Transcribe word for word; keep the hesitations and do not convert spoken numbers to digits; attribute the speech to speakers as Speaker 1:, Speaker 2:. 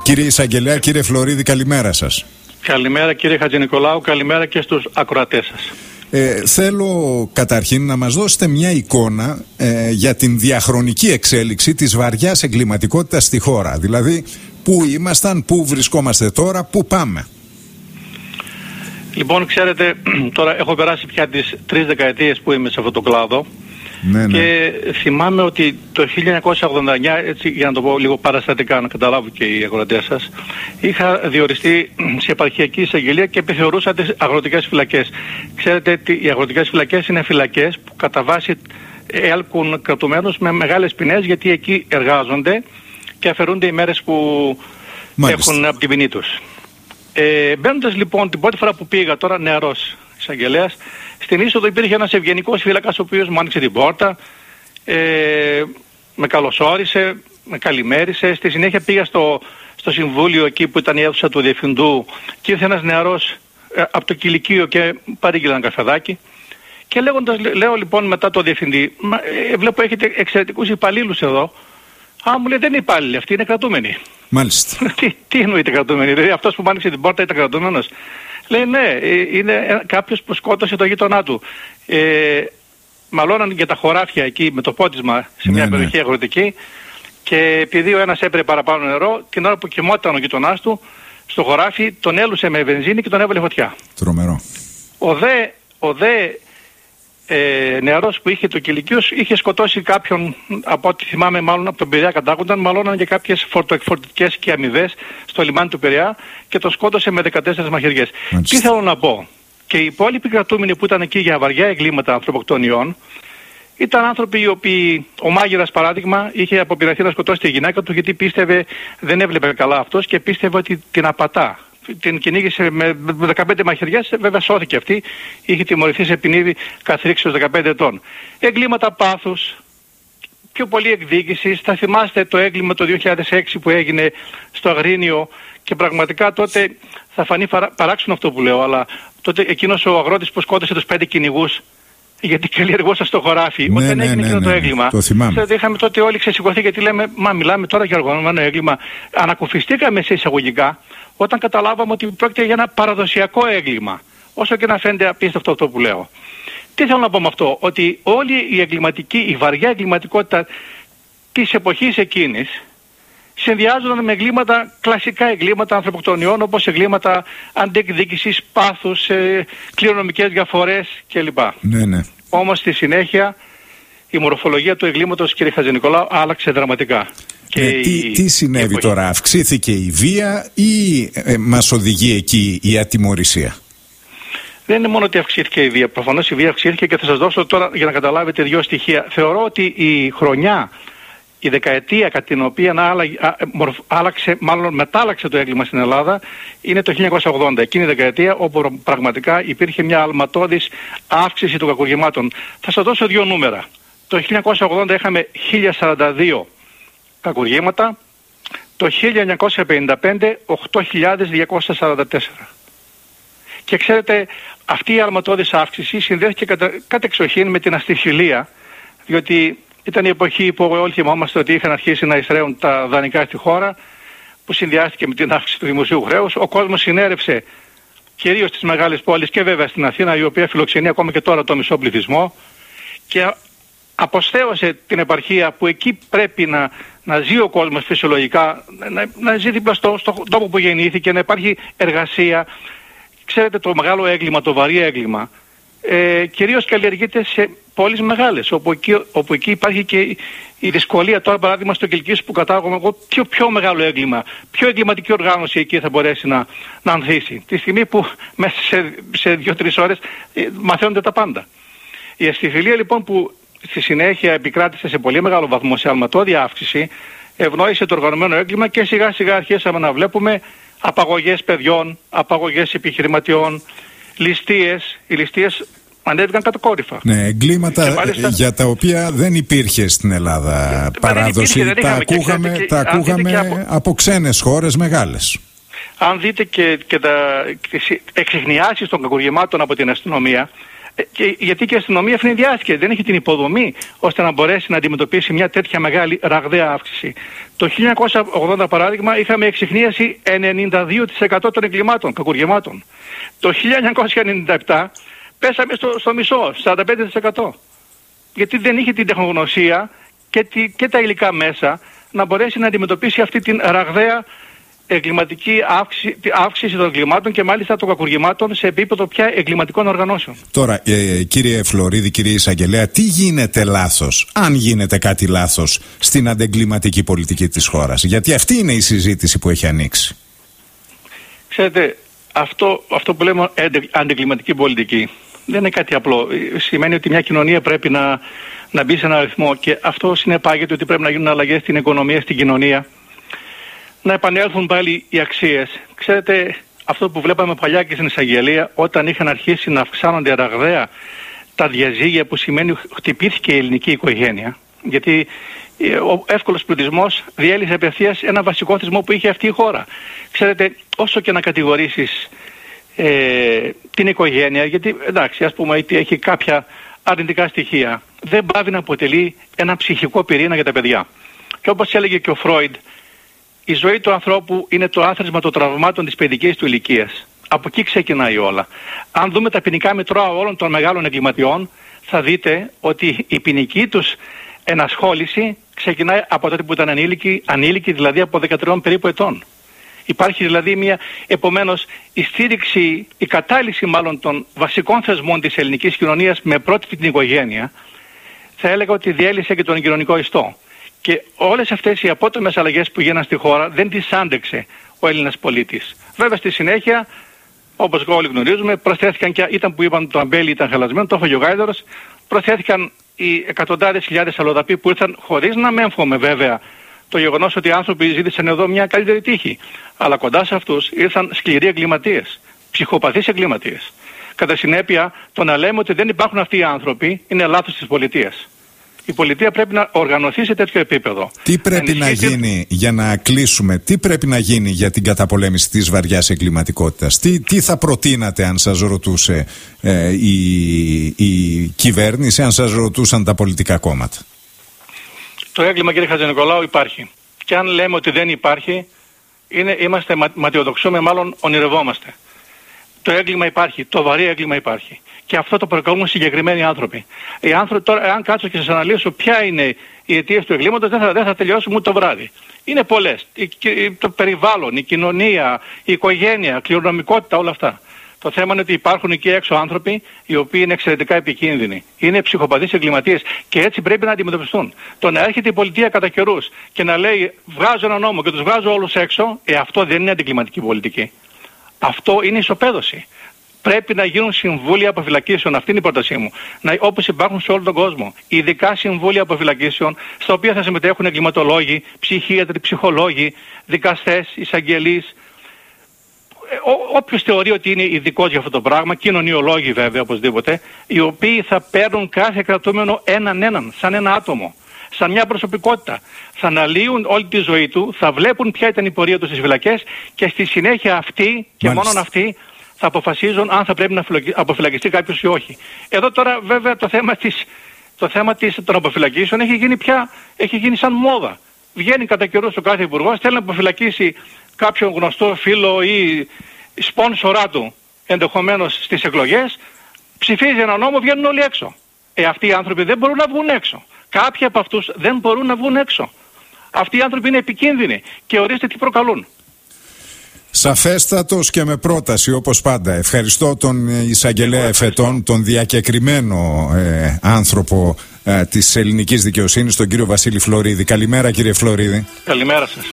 Speaker 1: Κύριε Εισαγγελέα, κύριε Φλωρίδη, καλημέρα σας.
Speaker 2: Καλημέρα κύριε Χατζηνικολάου, καλημέρα και στους ακροατές σας.
Speaker 1: Ε, θέλω καταρχήν να μας δώσετε μια εικόνα ε, για την διαχρονική εξέλιξη της βαριάς εγκληματικότητας στη χώρα. Δηλαδή, πού ήμασταν, πού βρισκόμαστε τώρα, πού πάμε.
Speaker 2: Λοιπόν, ξέρετε, τώρα έχω περάσει πια τις τρεις δεκαετίες που είμαι σε αυτό το κλάδο.
Speaker 1: Ναι, ναι.
Speaker 2: Και θυμάμαι ότι το χίλια εννιακόσια ογδόντα εννιά, έτσι για να το πω λίγο παραστατικά, να καταλάβουν και οι αγροτές σας, είχα διοριστεί σε επαρχιακή εισαγγελία και επιθεωρούσα τις αγροτικές φυλακές. Ξέρετε, οι αγροτικές φυλακές είναι φυλακές που κατά βάση έλκουν κρατουμένους με μεγάλες ποινές, γιατί εκεί εργάζονται και αφαιρούνται οι μέρες που Μάλιστα. έχουν από την ποινή τους. Ε, μπαίνοντας λοιπόν την πρώτη φορά που πήγα, τώρα νεαρός εισαγγελέας, στην είσοδο υπήρχε ένας ευγενικός φύλακας ο οποίος μου άνοιξε την πόρτα, ε, με καλωσόρισε, με καλημέρισε. Στη συνέχεια πήγα στο, στο συμβούλιο εκεί που ήταν η αίθουσα του διευθυντού και ήρθε ένας νεαρός ε, από το κηλικείο και παρήγγειλε ένα καφεδάκι. Και λέγοντας, λέω λοιπόν μετά το διευθυντή, μα, ε, βλέπω έχετε εξαιρετικούς υπαλλήλους εδώ. Α, μου λέει δεν είναι υπάλληλοι, αυτοί είναι κρατούμενοι.
Speaker 1: Μάλιστα.
Speaker 2: τι, τι εννοείται κρατούμενοι, δηλαδή αυτός που μου άνοιξε την πόρτα ήταν κρατούμενος. Λέει ναι, είναι κάποιος που σκότωσε το γείτονά του. Ε, μαλώναν για τα χωράφια εκεί με το πότισμα σε μια ναι, περιοχή ναι. αγροτική, και επειδή ο ένας έπαιρνε παραπάνω νερό, την ώρα που κοιμόταν ο γείτονάς του στο χωράφι, τον έλουσε με βενζίνη και τον έβαλε φωτιά.
Speaker 1: Τρομερό.
Speaker 2: Ο δε, ο δε ε, νεαρός που είχε το κηλικείο είχε σκοτώσει κάποιον, από ό,τι θυμάμαι μάλλον από τον Πειραιά κατάγονταν, μαλώναν για κάποιες φορτοεκφορτικές και αμοιβές στο λιμάνι του Πειραιά και τον σκότωσε με δεκατέσσερις μαχαιριές.
Speaker 1: Μάλιστα.
Speaker 2: Τι θέλω να πω, και οι υπόλοιποι κρατούμενοι που ήταν εκεί για βαριά εγκλήματα ανθρωποκτονιών ήταν άνθρωποι οι οποίοι, ο μάγειρας παράδειγμα, είχε αποπειραθεί να σκοτώσει τη γυναίκα του γιατί πίστευε, δεν έβλεπε καλά αυτός και πίστευε ότι την απατά. Την κυνήγησε με δεκαπέντε μαχαιριές, βέβαια σώθηκε αυτή, είχε τιμωρηθεί σε ποινή καθρίξεως δεκαπέντε ετών. Εγκλήματα πάθους, πιο πολύ εκδίκησης. Θα θυμάστε το έγκλημα το δύο χιλιάδες έξι που έγινε στο Αγρίνιο και πραγματικά τότε θα φανεί παράξενο αυτό που λέω, αλλά τότε εκείνος ο αγρότης που σκότωσε τους πέντε κυνηγούς γιατί καλλιεργούσα στο χωράφι,
Speaker 1: ναι,
Speaker 2: όταν
Speaker 1: ναι,
Speaker 2: έγινε
Speaker 1: ναι,
Speaker 2: εκείνο
Speaker 1: ναι,
Speaker 2: το
Speaker 1: ναι,
Speaker 2: έγκλημα.
Speaker 1: Το θυμάμαι.
Speaker 2: Είχαμε τότε όλοι ξεσηκωθεί γιατί λέμε, μα μιλάμε τώρα για οργανωμένο έγκλημα. Ανακουφιστήκαμε σε εισαγωγικά όταν καταλάβαμε ότι πρόκειται για ένα παραδοσιακό έγκλημα. Όσο και να φαίνεται απίστευτο αυτό που λέω. Τι θέλω να πω με αυτό, ότι όλη η εγκληματική, η βαριά εγκληματικότητα της εποχής εκείνης συνδυάζονταν με εγκλήματα, κλασικά εγκλήματα ανθρωποκτονιών, όπως εγκλήματα αντιεκδίκησης, πάθους, ε, κληρονομικές διαφορές κλπ.
Speaker 1: Ναι, ναι.
Speaker 2: Όμως στη συνέχεια η μορφολογία του εγκλήματος, κύριε Χατζηνικολάου, άλλαξε δραματικά. Και
Speaker 1: ε, τι,
Speaker 2: η...
Speaker 1: τι συνέβη εποχή. Τώρα, αυξήθηκε η βία ή ε, μας οδηγεί εκεί η ατιμωρησία?
Speaker 2: Δεν είναι μόνο ότι αυξήθηκε η βία, προφανώς η βία αυξήθηκε και θα σας δώσω τώρα για να καταλάβετε δύο στοιχεία. Θεωρώ ότι η χρονιά, η δεκαετία κατά την οποία άλλαξε, μάλλον μετάλλαξε το έγκλημα στην Ελλάδα είναι το χίλια εννιακόσια ογδόντα. Εκείνη η δεκαετία όπου πραγματικά υπήρχε μια αλματώδης αύξηση των κακουργημάτων. Θα σας δώσω δύο νούμερα. Το χίλια εννιακόσια ογδόντα είχαμε χίλια σαράντα δύο κακουργήματα, το χίλια εννιακόσια πενήντα πέντε οκτώ χιλιάδες διακόσια σαράντα τέσσερα. Και ξέρετε, αυτή η αλματώδης αύξηση συνδέθηκε κατά, κατεξοχήν με την αστιφιλία, διότι ήταν η εποχή που όλοι θυμόμαστε ότι είχαν αρχίσει να εισραίουν τα δανεικά στη χώρα, που συνδυάστηκε με την αύξηση του δημοσίου χρέους. Ο κόσμος συνέρευσε κυρίως στις μεγάλες πόλεις και βέβαια στην Αθήνα, η οποία φιλοξενεί ακόμα και τώρα το μισό πληθυσμό, και αποστέωσε την επαρχία που εκεί πρέπει να, να ζει ο κόσμος φυσιολογικά, να, να ζει δίπλα στο, στο τόπο που γεννήθηκε, να υπάρχει εργασία. Ξέρετε, το μεγάλο έγκλημα, το βαρύ έγκλημα, ε, κυρίως καλλιεργείται σε πόλεις μεγάλες, όπου εκεί, όπου εκεί υπάρχει και η δυσκολία. Τώρα παράδειγμα στο Κιλκής που κατάγομαι εγώ, πιο, πιο μεγάλο έγκλημα, πιο εγκληματική οργάνωση εκεί θα μπορέσει να, να ανθίσει. Τη στιγμή που μέσα σε, σε δύο-τρεις ώρες ε, μαθαίνονται τα πάντα. Η αστιφιλία λοιπόν που στη συνέχεια επικράτησε σε πολύ μεγάλο βαθμό σε αλματώδη αύξηση, ευνόησε το οργανωμένο έγκλημα και σιγά σιγά αρχίσαμε να βλέπουμε απαγωγές παιδιών, απαγωγές επιχειρηματιών, ληστείες. Οι ληστείες ανέβηκαν κατακόρυφα.
Speaker 1: Ναι, εγκλήματα μάλιστα, για τα οποία δεν υπήρχε στην Ελλάδα παράδοση. Υπήρχε, τα ακούγαμε, και, τα ακούγαμε από... από ξένες χώρες μεγάλες.
Speaker 2: Αν δείτε και, και τα εξεχνιάσεις των κακουργημάτων από την αστυνομία, Και, γιατί και η αστυνομία ευνηδιάστηκε, δεν έχει την υποδομή ώστε να μπορέσει να αντιμετωπίσει μια τέτοια μεγάλη ραγδαία αύξηση. Το χίλια εννιακόσια ογδόντα παράδειγμα είχαμε εξιχνίαση ενενήντα δύο τοις εκατό των εγκλημάτων, κακουργημάτων. Το χίλια εννιακόσια ενενήντα επτά πέσαμε στο, στο μισό, σαράντα πέντε τοις εκατό. Γιατί δεν είχε την τεχνογνωσία και, τη, και τα υλικά μέσα να μπορέσει να αντιμετωπίσει αυτή την ραγδαία εγκληματική αύξηση, αύξηση των εγκλημάτων και μάλιστα των κακουργημάτων σε επίπεδο πια εγκληματικών οργανώσεων.
Speaker 1: Τώρα, ε, κύριε Φλωρίδη, κύριε Εισαγγελέα, τι γίνεται λάθος, αν γίνεται κάτι λάθος στην αντεγκληματική πολιτική της χώρας? Γιατί αυτή είναι η συζήτηση που έχει ανοίξει.
Speaker 2: Ξέρετε, αυτό, αυτό που λέμε αντεγκληματική πολιτική δεν είναι κάτι απλό. Σημαίνει ότι μια κοινωνία πρέπει να, να μπει σε ένα ρυθμό και αυτό συνεπάγεται ότι πρέπει να γίνουν αλλαγές στην οικονομία, στην κοινωνία. Να επανέλθουν πάλι οι αξίες. Ξέρετε, αυτό που βλέπαμε παλιά και στην εισαγγελία, όταν είχαν αρχίσει να αυξάνονται ραγδαία τα διαζύγια, που σημαίνει χτυπήθηκε η ελληνική οικογένεια, γιατί ο εύκολος πλουτισμός διέλυσε απευθείας ένα βασικό θεσμό που είχε αυτή η χώρα. Ξέρετε, όσο και να κατηγορήσεις ε, την οικογένεια, γιατί εντάξει, ας πούμε ότι έχει κάποια αρνητικά στοιχεία, δεν πάβει να αποτελεί ένα ψυχικό πυρήνα για τα παιδιά. Και όπως έλεγε και ο Φρόιντ, η ζωή του ανθρώπου είναι το άθροισμα των τραυμάτων της παιδικής του ηλικίας. Από εκεί ξεκινάει όλα. Αν δούμε τα ποινικά μητρώα όλων των μεγάλων εγκληματιών, θα δείτε ότι η ποινική τους ενασχόληση ξεκινάει από τότε που ήταν ανήλικοι, ανήλικοι δηλαδή από δεκατρία περίπου ετών. Υπάρχει δηλαδή μια, επομένως, η στήριξη, η κατάλυση μάλλον των βασικών θεσμών της ελληνικής κοινωνίας με πρότυπη την οικογένεια, θα έλεγα ότι διέλυσε και τον κοινωνικό ιστό. Και όλες αυτές οι απότομες αλλαγές που γίνανε στη χώρα δεν τις άντεξε ο Έλληνας πολίτης. Βέβαια στη συνέχεια, όπως όλοι γνωρίζουμε, προσθέθηκαν και ήταν που είπαν το αμπέλι ήταν χαλασμένο, το έφαγε ο γάιδαρος, προσθέθηκαν οι εκατοντάδες χιλιάδες αλλοδαποί που ήρθαν χωρίς να μέμφωμε βέβαια το γεγονός ότι οι άνθρωποι ζήτησαν εδώ μια καλύτερη τύχη. Αλλά κοντά σε αυτούς ήρθαν σκληροί εγκληματίες, ψυχοπαθείς εγκληματίες. Κατά συνέπεια, το να λέμε ότι δεν υπάρχουν αυτοί οι άνθρωποι είναι λάθος της πολιτείας. Η πολιτεία πρέπει να οργανωθεί σε τέτοιο επίπεδο.
Speaker 1: Τι πρέπει να γίνει, για να κλείσουμε, τι πρέπει να γίνει για την καταπολέμηση της βαριάς εγκληματικότητας? Τι, τι θα προτείνατε αν σας ρωτούσε ε, η, η κυβέρνηση, αν σας ρωτούσαν τα πολιτικά κόμματα?
Speaker 2: Το έγκλημα, κύριε Χατζηνικολάου, υπάρχει. Και αν λέμε ότι δεν υπάρχει, είναι, είμαστε μα, ματιοδοξούμε, μάλλον ονειρευόμαστε. Το έγκλημα υπάρχει, το βαρύ έγκλημα υπάρχει. Και αυτό το προκαλούν συγκεκριμένοι άνθρωποι. Οι άνθρωποι τώρα, αν κάτσω και σας αναλύσω ποια είναι οι αιτίες του εγκλήματος, δεν θα, δεν θα τελειώσουμε ούτε το βράδυ. Είναι πολλές. Η, το περιβάλλον, η κοινωνία, η οικογένεια, η κληρονομικότητα, όλα αυτά. Το θέμα είναι ότι υπάρχουν εκεί έξω άνθρωποι οι οποίοι είναι εξαιρετικά επικίνδυνοι. Είναι ψυχοπαθείς εγκληματίες και έτσι πρέπει να αντιμετωπιστούν. Το να έρχεται η πολιτεία κατά καιρούς και να λέει βγάζω ένα νόμο και τους βγάζω όλους έξω, ε, αυτό δεν είναι αντιγκληματική πολιτική. Αυτό είναι ισοπαίδωση. Πρέπει να γίνουν συμβούλια αποφυλακίσεων, αυτή είναι η πρότασή μου. Να, όπως υπάρχουν σε όλο τον κόσμο. Ειδικά συμβούλια αποφυλακίσεων, στα οποία θα συμμετέχουν εγκληματολόγοι, ψυχίατροι, ψυχολόγοι, δικαστές, εισαγγελείς. Όποιος θεωρεί ότι είναι ειδικός για αυτό το πράγμα, κοινωνιολόγοι βέβαια οπωσδήποτε, οι οποίοι θα παίρνουν κάθε κρατούμενο έναν έναν, σαν ένα άτομο, σαν μια προσωπικότητα. Θα αναλύουν όλη τη ζωή του, θα βλέπουν ποια ήταν η πορεία του στις φυλακές και στη συνέχεια αυτοί και μόνον αυτοί θα αποφασίζουν αν θα πρέπει να αποφυλακιστεί κάποιος ή όχι. Εδώ τώρα βέβαια το θέμα, της, το θέμα της, των αποφυλακίσεων έχει γίνει πια, έχει γίνει σαν μόδα. Βγαίνει κατά καιρούς ο κάθε υπουργός, θέλει να αποφυλακίσει κάποιον γνωστό φίλο ή σπόνσορά του ενδεχομένως στις εκλογές, ψηφίζει ένα νόμο, βγαίνουν όλοι έξω. Ε, αυτοί οι άνθρωποι δεν μπορούν να βγουν έξω. Κάποιοι από αυτούς δεν μπορούν να βγουν έξω. Αυτοί οι άνθρωποι είναι επικίνδυνοι και ορίστε τι προκαλούν.
Speaker 1: Σαφέστατος και με πρόταση όπως πάντα. Ευχαριστώ τον εισαγγελέα εφετών, τον διακεκριμένο ε, άνθρωπο ε, της ελληνικής δικαιοσύνης, τον κύριο Βασίλη Φλωρίδη. Καλημέρα κύριε Φλωρίδη.
Speaker 2: Καλημέρα σας.